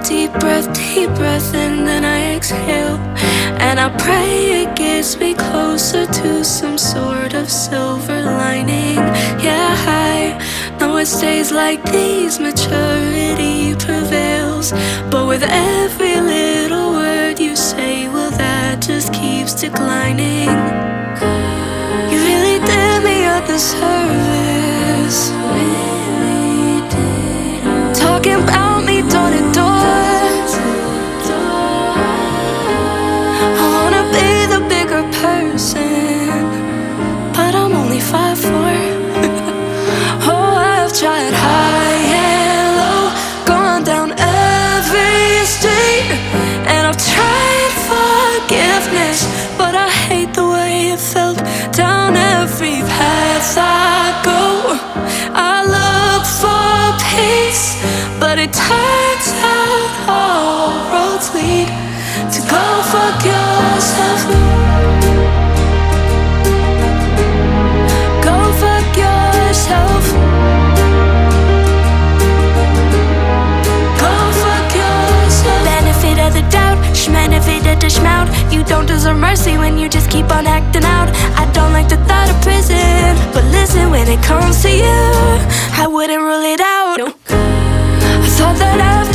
deep breath, and then I exhale. And I pray it gets me closer to some sort of silver lining. Yeah, I know it's days like these maturity prevails, but with every little word you say, well, that just keeps declining. You really did me a disservice, talking about me door to door. I wanna be the bigger person, but I'm only 5'4". Oh, I've tried high and low, gone down every street, and I've tried forgiveness, but I hate the way it felt down every path I go. I look for peace, but it turns out all roads lead to go fuck yourself. Go fuck yourself. Go fuck yourself. Benefit of the doubt, schmenefit of the schmout. You don't deserve mercy when you just keep on acting out. I don't like the thought of prison, but listen, when it comes to you, I wouldn't rule it out. No. I thought that